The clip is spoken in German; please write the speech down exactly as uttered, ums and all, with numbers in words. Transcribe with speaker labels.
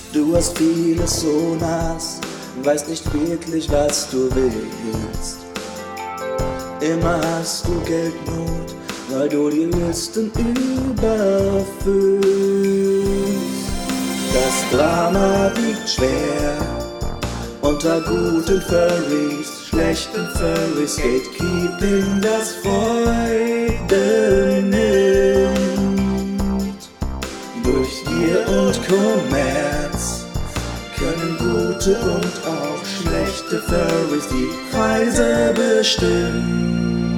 Speaker 1: Du hast vieles so nass, weißt nicht wirklich, was du willst. Immer hast du Geldnot, weil du die Listen überfüllst. Das Drama wiegt schwer unter guten Furries, schlechten Furries, Gatekeeping, das Freude nimmt. Durch Gier und Kommerz können gute und auch schlechte Furries die Preise bestimmen.